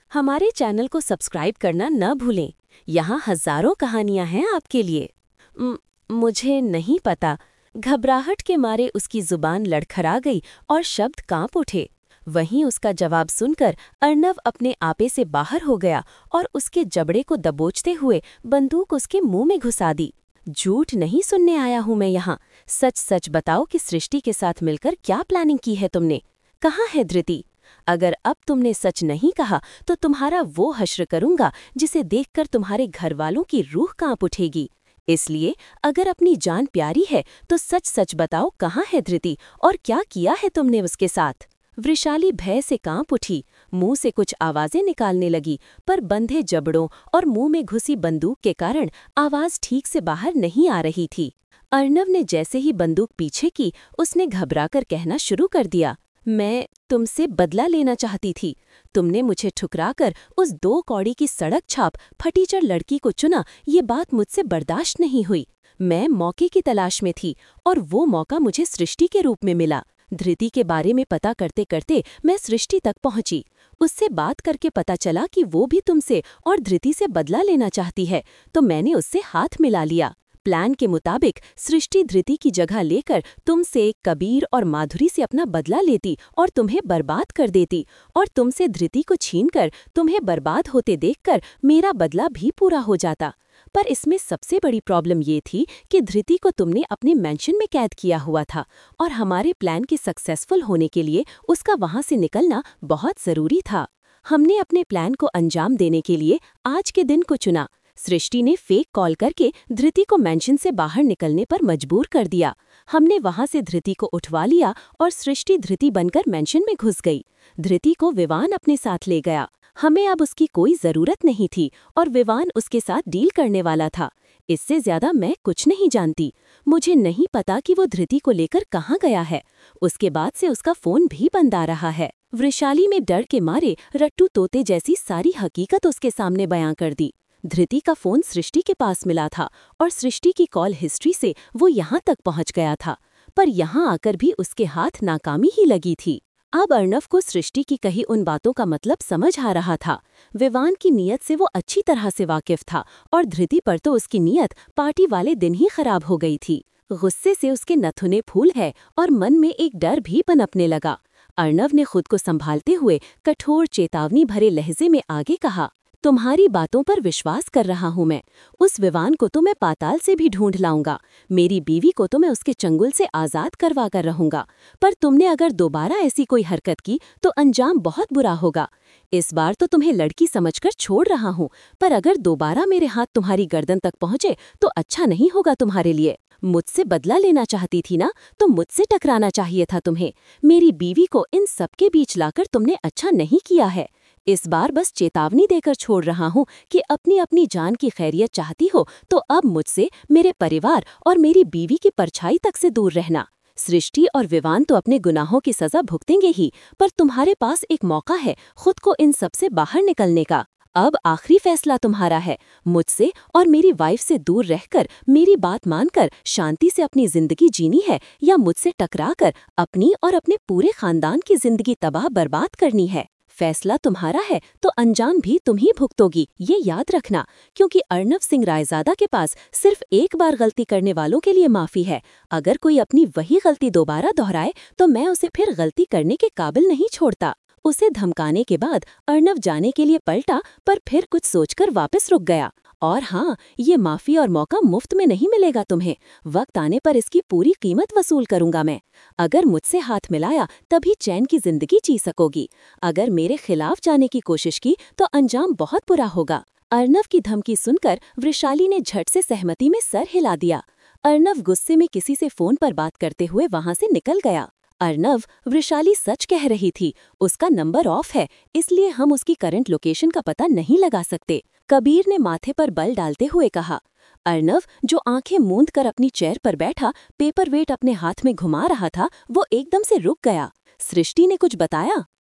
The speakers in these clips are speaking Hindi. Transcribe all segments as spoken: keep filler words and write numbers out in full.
हमारे चैनल को सब्सक्राइब करना न भूलें। यहाँ हजारों कहानियाँ हैं आपके लिए। म, मुझे नहीं पता। घबराहट के मारे उसकी जुबान लड़खड़ा गई और शब्द कांप उठे। वहीं उसका जवाब सुनकर अर्नव अपने आपे से बाहर हो गया और उसके जबड़े को दबोचते हुए बंदूक उसके मुंह में घुसा दी। झूठ नहीं सुनने आया हूं मैं यहाँ। सच सच बताओ कि सृष्टि के साथ मिलकर क्या प्लानिंग की है तुमने? कहाँ है धृति? अगर अब तुमने सच नहीं कहा तो तुम्हारा वो हश्र करूंगा जिसे देखकर तुम्हारे घर वालों की रूह कांप उठेगी। इसलिए अगर अपनी जान प्यारी है तो सच सच बताओ, कहाँ है धृति और क्या किया है तुमने उसके साथ? वृषाली भय से कांप उठी, मुंह से कुछ आवाजें निकालने लगी, पर बंधे जबड़ों और मुंह में घुसी बंदूक के कारण आवाज ठीक से बाहर नहीं आ रही थी। अर्नव ने जैसे ही बंदूक पीछे की, उसने घबराकर कहना शुरू कर दिया, मैं तुमसे बदला लेना चाहती थी। तुमने मुझे ठुकराकर उस दो कौड़ी की सड़क छाप फटीचर लड़की को चुना, ये बात मुझसे बर्दाश्त नहीं हुई। मैं मौके की तलाश में थी और वो मौका मुझे सृष्टि के रूप में मिला। धृति के बारे में पता करते करते मैं सृष्टि तक पहुंची। उससे बात करके पता चला कि वो भी तुमसे और धृति से बदला लेना चाहती है, तो मैंने उससे हाथ मिला लिया। प्लान के मुताबिक सृष्टि धृति की जगह लेकर तुमसे, कबीर और माधुरी से अपना बदला लेती और तुम्हें बर्बाद कर देती, और तुमसे धृति को छीनकर तुम्हें बर्बाद होते देखकर मेरा बदला भी पूरा हो जाता। पर इसमें सबसे बड़ी प्रॉब्लम ये थी कि धृति को तुमने अपने मेंशन में कैद किया हुआ था और हमारे प्लान के सक्सेसफुल होने के लिए उसका वहां से निकलना बहुत जरूरी था। हमने अपने प्लान को अंजाम देने के लिए आज के दिन को चुना। सृष्टि ने फेक कॉल करके धृति को मेंशन से बाहर निकलने पर मजबूर कर दिया। हमने वहां से धृति को उठवा लिया और सृष्टि धृति बनकर मेंशन में घुस गई। धृति को विवान अपने साथ ले गया। हमें अब उसकी कोई जरूरत नहीं थी और विवान उसके साथ डील करने वाला था। इससे ज्यादा मैं कुछ नहीं जानती। मुझे नहीं पता कि वो धृति को लेकर कहाँ गया है। उसके बाद से उसका फोन भी बंद आ रहा है। वृषाली में डर के मारे रट्टू तोते जैसी सारी हकीकत उसके सामने बयां कर दी। धृति का फोन सृष्टि के पास मिला था और सृष्टि की कॉल हिस्ट्री से वो यहाँ तक पहुँच गया था, पर यहाँ आकर भी उसके हाथ नाकामी ही लगी थी। अब अर्नव को सृष्टि की कही उन बातों का मतलब समझ आ रहा था। विवान की नीयत से वो अच्छी तरह से वाकिफ था और धृति पर तो उसकी नीयत पार्टी वाले दिन ही खराब हो गई थी। गुस्से से उसके नथुने फूल है और मन में एक डर भी पनपने लगा। अर्नव ने खुद को संभालते हुए कठोर चेतावनी भरे लहजे में आगे कहा, तुम्हारी बातों पर विश्वास कर रहा हूँ मैं। उस विवान को तो मैं पाताल से भी ढूंढ लाऊंगा। मेरी बीवी को तो मैं उसके चंगुल से आजाद करवा कर रहूंगा। पर तुमने अगर दोबारा ऐसी कोई हरकत की तो अंजाम बहुत बुरा होगा। इस बार तो तुम्हें लड़की समझकर छोड़ रहा हूँ, पर अगर दोबारा मेरे हाथ तुम्हारी गर्दन तक पहुँचे तो अच्छा नहीं होगा तुम्हारे लिए। मुझसे बदला लेना चाहती थी ना, तो मुझसे टकराना चाहिए था तुम्हें। मेरी बीवी को इन सबके बीच लाकर तुमने अच्छा नहीं किया है। इस बार बस चेतावनी देकर छोड़ रहा हूँ कि अपनी अपनी जान की खैरियत चाहती हो तो अब मुझसे, मेरे परिवार और मेरी बीवी की परछाई तक से दूर रहना। सृष्टि और विवान तो अपने गुनाहों की सजा भुगतेंगे ही, पर तुम्हारे पास एक मौका है खुद को इन सब से बाहर निकलने का। अब आखिरी फैसला तुम्हारा है। मुझसे और मेरी वाइफ से दूर रहकर मेरी बात मानकर शांति से अपनी जिंदगी जीनी है, या मुझसे टकराकर अपनी और अपने पूरे खानदान की जिंदगी तबाह बर्बाद करनी है। फैसला तुम्हारा है तो अंजाम भी तुम ही भुगतोगी, ये याद रखना। क्योंकि अर्नव सिंह रायजादा के पास सिर्फ एक बार गलती करने वालों के लिए माफी है। अगर कोई अपनी वही गलती दोबारा दोहराए तो मैं उसे फिर गलती करने के काबिल नहीं छोड़ता। उसे धमकाने के बाद अर्नव जाने के लिए पलटा, पर फिर कुछ सोचकर वापस रुक गया। और हाँ, ये माफी और मौका मुफ्त में नहीं मिलेगा तुम्हें। वक्त आने पर इसकी पूरी कीमत वसूल करूंगा मैं। अगर मुझसे हाथ मिलाया तभी चैन की जिंदगी जी सकोगी। अगर मेरे खिलाफ जाने की कोशिश की तो अंजाम बहुत बुरा होगा। अर्नव की धमकी सुनकर वृषाली ने झट से सहमति में सर हिला दिया। अर्नव गुस्से में किसी से फोन पर बात करते हुए वहां से निकल गया। अर्नव, वृषाली सच कह रही थी। उसका नंबर ऑफ है, इसलिए हम उसकी करंट लोकेशन का पता नहीं लगा सकते। कबीर ने माथे पर बल डालते हुए कहा। अर्नव, जो आंखें मूंद कर अपनी चेयर पर बैठा पेपर वेट अपने हाथ में घुमा रहा था, वो एकदम से रुक गया। सृष्टि ने कुछ बताया?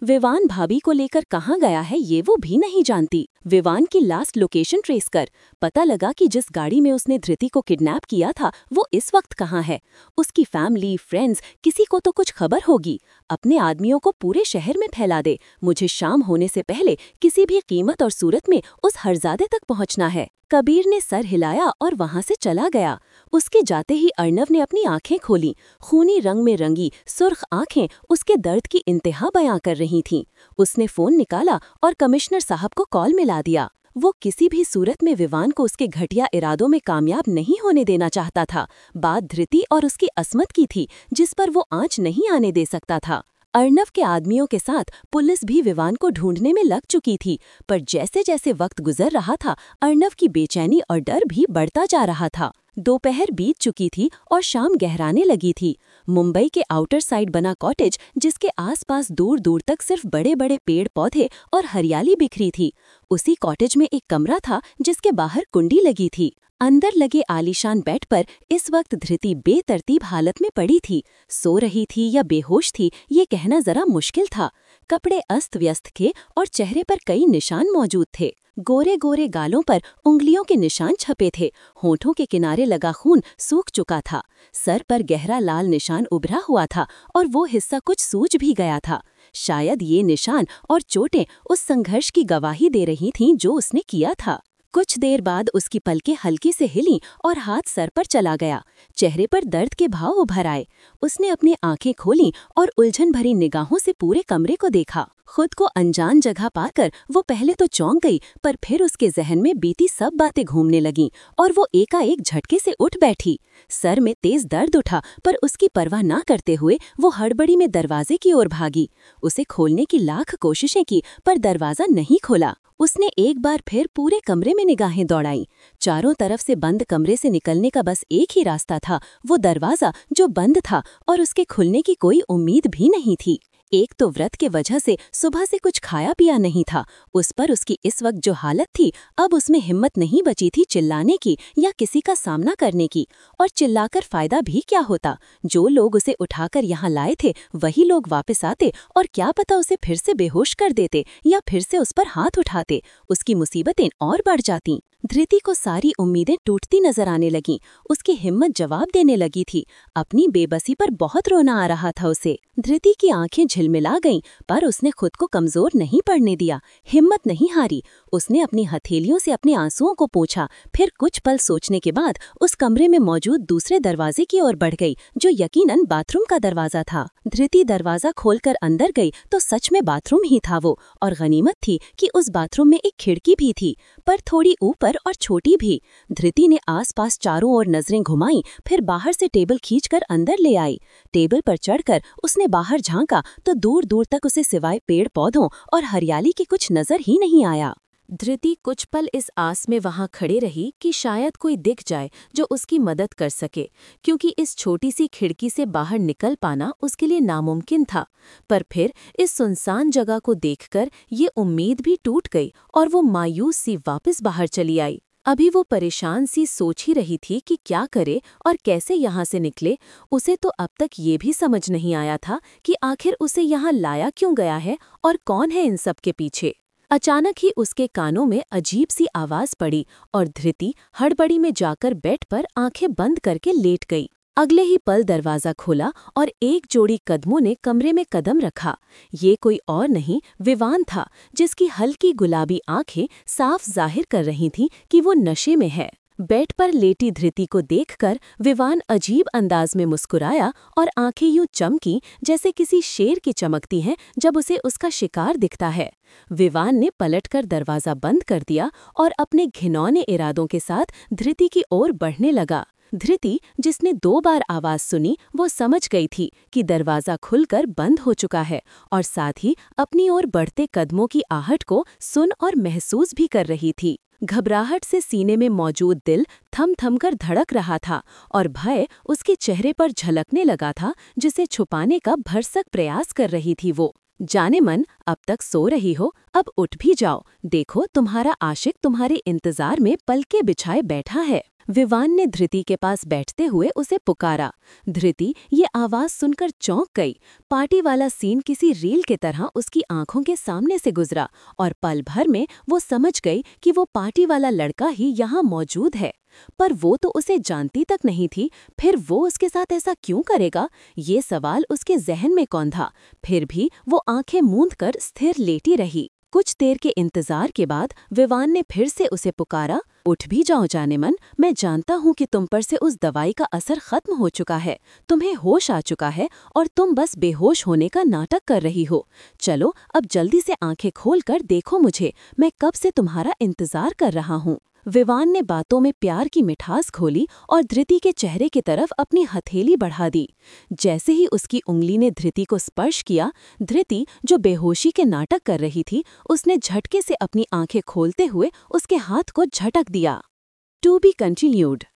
विवान भाभी को लेकर कहाँ गया है ये वो भी नहीं जानती। विवान की लास्ट लोकेशन ट्रेस कर पता लगा कि जिस गाड़ी में उसने धृति को किडनैप किया था वो इस वक्त कहाँ है। उसकी फैमिली, फ्रेंड्स, किसी को तो कुछ खबर होगी। अपने आदमियों को पूरे शहर में फैला दे, मुझे शाम होने से पहले किसी भी कीमत और सूरत में उस हरजादे तक पहुंचना है। कबीर ने सर हिलाया और वहां से चला गया। उसके जाते ही अर्नव ने अपनी आंखें खोली। खूनी रंग में रंगी सुर्ख आंखें उसके दर्द की इंतहा बयां कर रही थीं। उसने फोन निकाला और कमिश्नर साहब को कॉल मिला दिया। वो किसी भी सूरत में विवान को उसके घटिया इरादों में कामयाब नहीं होने देना चाहता था। बात धृति और उसकी असमत की थी जिस पर वो आंच नहीं आने दे सकता था। अर्नव के आदमियों के साथ पुलिस भी विवान को ढूंढने में लग चुकी थी, पर जैसे जैसे वक्त गुजर रहा था अर्नव की बेचैनी और डर भी बढ़ता जा रहा था। दोपहर बीत चुकी थी और शाम गहराने लगी थी। मुंबई के आउटर साइड बना कॉटेज, जिसके आसपास दूर दूर तक सिर्फ बड़े बड़े पेड़ पौधे और हरियाली बिखरी थी। उसी कॉटेज में एक कमरा था जिसके बाहर कुंडी लगी थी। अंदर लगे आलीशान बेड पर इस वक्त धृति बेतरतीब हालत में पड़ी थी। सो रही थी या बेहोश थी ये कहना जरा मुश्किल था। कपड़े अस्त व्यस्त थे और चेहरे पर कई निशान मौजूद थे। गोरे गोरे गालों पर उंगलियों के निशान छपे थे। होठों के किनारे लगा खून सूख चुका था। सर पर गहरा लाल निशान उभरा हुआ था और वो हिस्सा कुछ सूज भी गया था। शायद ये निशान और चोटें उस संघर्ष की गवाही दे रही थीं जो उसने किया था। कुछ देर बाद उसकी पलकें हल्की से हिलीं और हाथ सर पर चला गया। चेहरे पर दर्द के भाव उभर आए। उसने अपनी आंखें खोलीं और उलझन भरी निगाहों से पूरे कमरे को देखा। खुद को अनजान जगह पाकर वो पहले तो चौंक गई, पर फिर उसके जहन में बीती सब बातें घूमने लगीं और वो एकाएक झटके से उठ बैठी। सर में तेज दर्द उठा, पर उसकी परवाह ना करते हुए वो हड़बड़ी में दरवाजे की ओर भागी। उसे खोलने की लाख कोशिशें की, पर दरवाजा नहीं खोला। उसने एक बार फिर पूरे कमरे में निगाहें दौड़ाई। चारों तरफ से बंद कमरे से निकलने का बस एक ही रास्ता था, वो दरवाजा जो बंद था और उसके खुलने की कोई उम्मीद भी नहीं थी। एक तो व्रत के वजह से सुबह से कुछ खाया पिया नहीं था, उस पर उसकी इस वक्त जो हालत थी, अब उसमें हिम्मत नहीं बची थी चिल्लाने की या किसी का सामना करने की। और चिल्लाकर फायदा भी क्या होता? जो लोग उसे उठाकर यहाँ लाए थे वही लोग वापस आते और क्या पता उसे फिर से बेहोश कर देते या फिर से उस पर हाथ उठाते। उसकी मुसीबतें और बढ़ जातीं। धृति को सारी उम्मीदें टूटती नजर आने लगीं। उसकी हिम्मत जवाब देने लगी थी। अपनी बेबसी पर बहुत रोना आ रहा था उसे। धृति की आंखें झिलमिला गईं, पर उसने खुद को कमजोर नहीं पड़ने दिया। हिम्मत नहीं हारी। उसने अपनी हथेलियों से अपने आंसुओं को पोंछा, फिर कुछ पल सोचने के बाद उस कमरे में मौजूद दूसरे दरवाजे की ओर बढ़ गई, जो यकीनन बाथरूम का दरवाजा था। धृति दरवाजा खोलकर अंदर गई तो सच में बाथरूम ही था वो, और गनीमत थी कि उस बाथरूम में एक खिड़की भी थी, पर थोड़ी ऊपर और छोटी भी। धृति ने आसपास चारों ओर नजरें घुमाईं, फिर बाहर से टेबल खींचकर अंदर ले आई। टेबल पर चढ़कर उसने बाहर झांका तो दूर दूर तक उसे सिवाय पेड़ पौधों और हरियाली के कुछ नजर ही नहीं आया। धृति कुछ पल इस आस में वहां खड़े रही कि शायद कोई दिख जाए जो उसकी मदद कर सके, क्योंकि इस छोटी सी खिड़की से बाहर निकल पाना उसके लिए नामुमकिन था। पर फिर इस सुनसान जगह को देखकर ये उम्मीद भी टूट गई और वो मायूस सी वापस बाहर चली आई। अभी वो परेशान सी सोच ही रही थी कि क्या करे और कैसे यहाँ से निकले। उसे तो अब तक ये भी समझ नहीं आया था कि आखिर उसे यहाँ लाया क्यों गया है और कौन है इन सब के पीछे। अचानक ही उसके कानों में अजीब सी आवाज पड़ी और धृति हड़बड़ी में जाकर बेड पर आंखें बंद करके लेट गई। अगले ही पल दरवाजा खोला और एक जोड़ी कदमों ने कमरे में कदम रखा। ये कोई और नहीं विवान था, जिसकी हल्की गुलाबी आंखें साफ जाहिर कर रही थीं कि वो नशे में है। बेड पर लेटी धृति को देखकर विवान अजीब अंदाज में मुस्कुराया और आंखें यूं चमकी जैसे किसी शेर की चमकती हैं जब उसे उसका शिकार दिखता है। विवान ने पलटकर दरवाजा बंद कर दिया और अपने घिनौने इरादों के साथ धृति की ओर बढ़ने लगा। धृति, जिसने दो बार आवाज सुनी, वो समझ गई थी कि दरवाजा खुलकर बंद हो चुका है और साथ ही अपनी ओर बढ़ते कदमों की आहट को सुन और महसूस भी कर रही थी। घबराहट से सीने में मौजूद दिल थम थम कर धड़क रहा था और भय उसके चेहरे पर झलकने लगा था, जिसे छुपाने का भरसक प्रयास कर रही थी वो। जाने मन, अब तक सो रही हो, अब उठ भी जाओ। देखो, तुम्हारा आशिक तुम्हारे इंतजार में पलके बिछाए बैठा है। विवान ने धृति के पास बैठते हुए उसे पुकारा। धृति ये आवाज सुनकर चौंक गई। पार्टी वाला सीन किसी रील के तरह उसकी आंखों के सामने से गुजरा और पल भर में वो समझ गई कि वो पार्टी वाला लड़का ही यहाँ मौजूद है। पर वो तो उसे जानती तक नहीं थी, फिर वो उसके साथ ऐसा क्यों करेगा? ये सवाल उसके जहन में कौंधा। फिर भी वो आंखें मूंद कर स्थिर लेटी रही। कुछ देर के इंतजार के बाद विवान ने फिर से उसे पुकारा। उठ भी जाओ जाने मन, मैं जानता हूँ कि तुम पर से उस दवाई का असर खत्म हो चुका है, तुम्हें होश आ चुका है और तुम बस बेहोश होने का नाटक कर रही हो। चलो अब जल्दी से आंखें खोलकर देखो मुझे, मैं कब से तुम्हारा इंतजार कर रहा हूँ। विवान ने बातों में प्यार की मिठास खोली और धृति के चेहरे की तरफ अपनी हथेली बढ़ा दी। जैसे ही उसकी उंगली ने धृति को स्पर्श किया, धृति जो बेहोशी के नाटक कर रही थी, उसने झटके से अपनी आंखें खोलते हुए उसके हाथ को झटक दिया। To be continued.